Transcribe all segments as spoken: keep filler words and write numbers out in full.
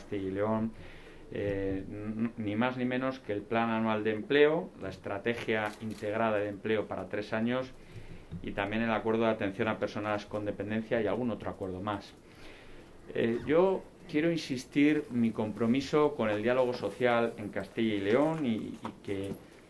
Castilla y León, eh, ni más ni menos que el Plan Anual de Empleo, la Estrategia Integrada de Empleo para tres años y también el Acuerdo de Atención a Personas con Dependencia y algún otro acuerdo más. Eh, yo quiero insistir mi compromiso con el diálogo social en Castilla y León y, y que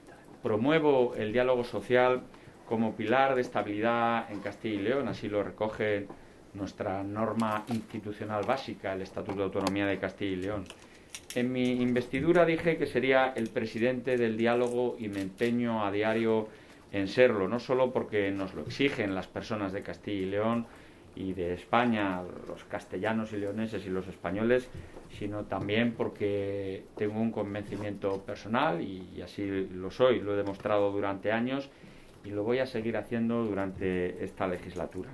promuevo el diálogo social como pilar de estabilidad en Castilla y León, así lo recoge nuestra norma institucional básica, el Estatuto de Autonomía de Castilla y León. En mi investidura dije que sería el presidente del diálogo y me empeño a diario en serlo, no solo porque nos lo exigen las personas de Castilla y León y de España, los castellanos y leoneses y los españoles, sino también porque tengo un convencimiento personal y, y así lo soy, lo he demostrado durante años y lo voy a seguir haciendo durante esta legislatura.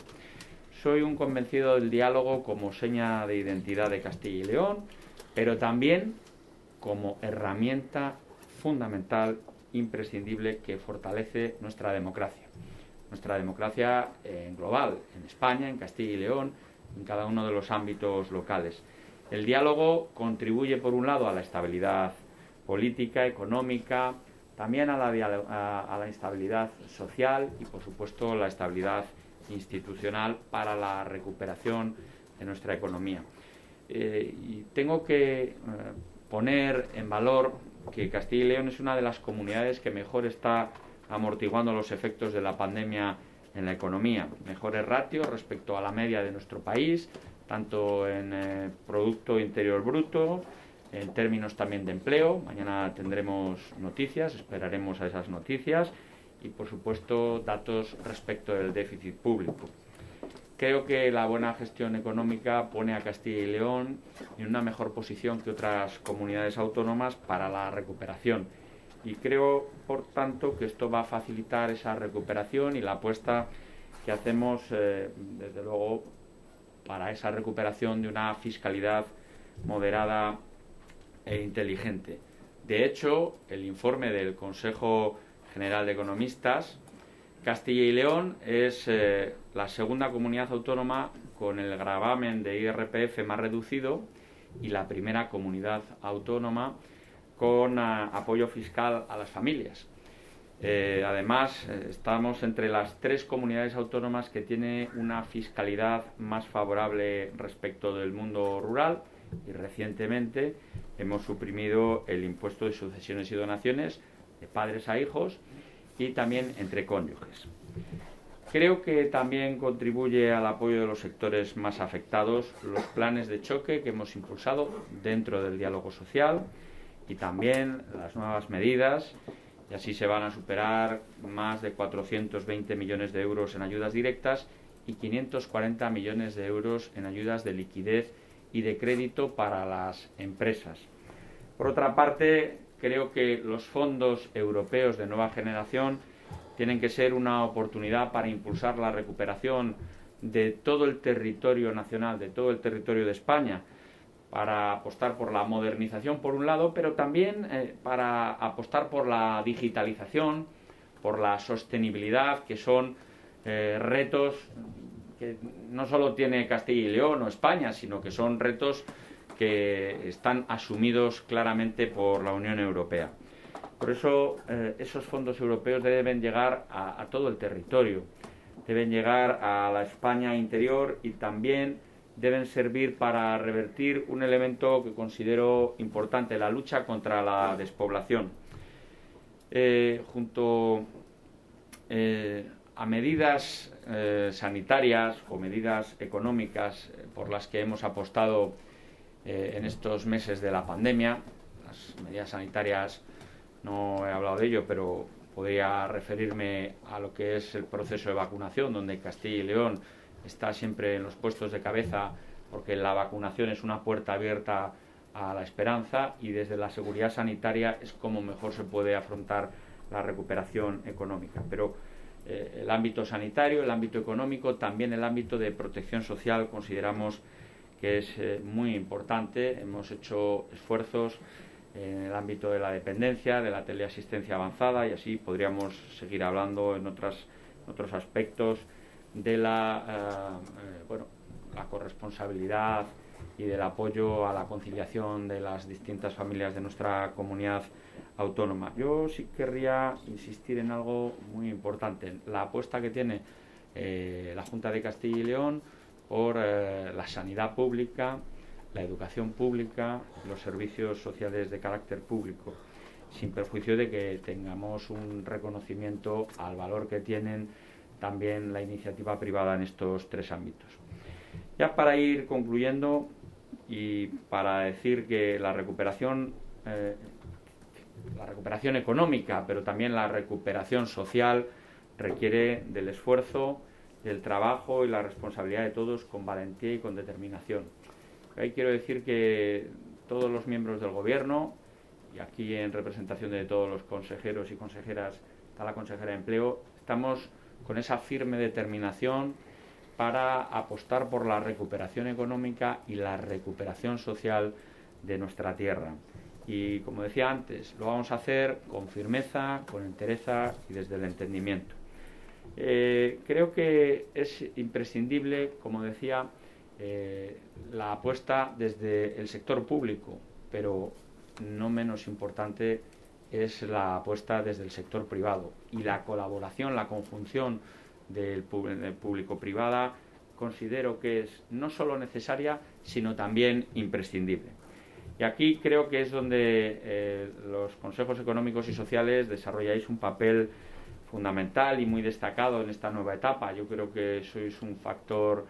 Soy un convencido del diálogo como seña de identidad de Castilla y León, pero también como herramienta fundamental, imprescindible, que fortalece nuestra democracia. Nuestra democracia en global, en España, en Castilla y León, en cada uno de los ámbitos locales. El diálogo contribuye, por un lado, a la estabilidad política, económica, también a la, a, a la estabilidad social y, por supuesto, la estabilidad institucional para la recuperación de nuestra economía. Eh, y tengo que eh, poner en valor que Castilla y León es una de las comunidades que mejor está amortiguando los efectos de la pandemia en la economía. Mejores ratios respecto a la media de nuestro país, tanto en eh, Producto Interior Bruto, en términos también de empleo. Mañana tendremos noticias, esperaremos a esas noticias y, por supuesto, datos respecto del déficit público. Creo que la buena gestión económica pone a Castilla y León en una mejor posición que otras comunidades autónomas para la recuperación. Y creo, por tanto, que esto va a facilitar esa recuperación y la apuesta que hacemos, eh, desde luego, para esa recuperación de una fiscalidad moderada e inteligente. De hecho, el informe del Consejo General de Economistas, Castilla y León es eh, la segunda comunidad autónoma con el gravamen de I R P F más reducido y la primera comunidad autónoma con uh, apoyo fiscal a las familias. Eh, además, eh, estamos entre las tres comunidades autónomas que tiene una fiscalidad más favorable respecto del mundo rural y recientemente hemos suprimido el impuesto de sucesiones y donaciones de padres a hijos y también entre cónyuges. Creo que también contribuye al apoyo de los sectores más afectados los planes de choque que hemos impulsado dentro del diálogo social y también las nuevas medidas, y así se van a superar más de cuatrocientos veinte millones de euros en ayudas directas y quinientos cuarenta millones de euros en ayudas de liquidez y de crédito para las empresas. Por otra parte, creo que los fondos europeos de nueva generación tienen que ser una oportunidad para impulsar la recuperación de todo el territorio nacional, de todo el territorio de España, para apostar por la modernización por un lado, pero también eh, para apostar por la digitalización, por la sostenibilidad, que son eh, retos que no solo tiene Castilla y León o España, sino que son retos que están asumidos claramente por la Unión Europea. Por eso eh, esos fondos europeos deben llegar a, a todo el territorio, deben llegar a la España interior y también deben servir para revertir un elemento que considero importante, la lucha contra la despoblación. Eh, junto eh, a medidas eh, sanitarias o medidas económicas eh, por las que hemos apostado eh, en estos meses de la pandemia, las medidas sanitarias no he hablado de ello, pero podría referirme a lo que es el proceso de vacunación, donde Castilla y León está siempre en los puestos de cabeza porque la vacunación es una puerta abierta a la esperanza y desde la seguridad sanitaria es como mejor se puede afrontar la recuperación económica. Pero eh, el ámbito sanitario, el ámbito económico, también el ámbito de protección social consideramos que es eh, muy importante. Hemos hecho esfuerzos en el ámbito de la dependencia, de la teleasistencia avanzada y así podríamos seguir hablando en otras, otros aspectos de la, eh, eh, bueno, la corresponsabilidad y del apoyo a la conciliación de las distintas familias de nuestra comunidad autónoma. Yo sí querría insistir en algo muy importante, la apuesta que tiene eh, la Junta de Castilla y León por eh, la sanidad pública, la educación pública, los servicios sociales de carácter público, sin perjuicio de que tengamos un reconocimiento al valor que tienen también la iniciativa privada en estos tres ámbitos. Ya para ir concluyendo y para decir que la recuperación, eh, la recuperación económica, pero también la recuperación social requiere del esfuerzo, del trabajo y la responsabilidad de todos con valentía y con determinación. Ahí quiero decir que todos los miembros del Gobierno, y aquí en representación de todos los consejeros y consejeras, está la consejera de Empleo, estamos con esa firme determinación para apostar por la recuperación económica y la recuperación social de nuestra tierra. Y como decía antes, lo vamos a hacer con firmeza, con entereza y desde el entendimiento. Eh, creo que es imprescindible, como decía, eh, la apuesta desde el sector público, pero no menos importante es la apuesta desde el sector privado, y la colaboración, la conjunción del público-privada considero que es no solo necesaria, sino también imprescindible. Y aquí creo que es donde eh, los consejos económicos y sociales desarrolláis un papel fundamental y muy destacado en esta nueva etapa. Yo creo que sois un factor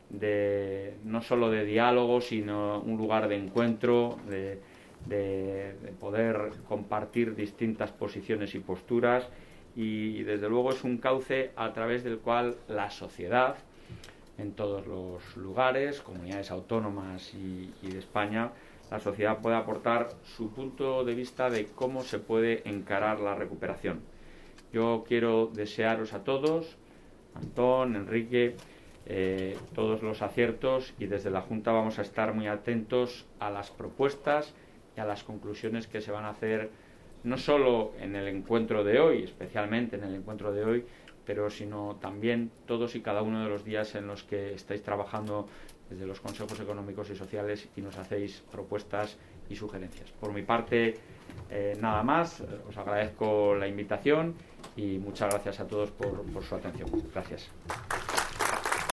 de no solo de diálogo, sino un lugar de encuentro, de, de, de poder compartir distintas posiciones y posturas, y desde luego es un cauce a través del cual la sociedad, en todos los lugares, comunidades autónomas y, y de España, la sociedad puede aportar su punto de vista de cómo se puede encarar la recuperación. Yo quiero desearos a todos, Antón, Enrique, eh, todos los aciertos, y desde la Junta vamos a estar muy atentos a las propuestas y a las conclusiones que se van a hacer, no solo en el encuentro de hoy, especialmente en el encuentro de hoy, pero sino también todos y cada uno de los días en los que estáis trabajando desde los consejos económicos y sociales y nos hacéis propuestas y sugerencias. Por mi parte, eh, nada más. Os agradezco la invitación y muchas gracias a todos por, por su atención. Gracias.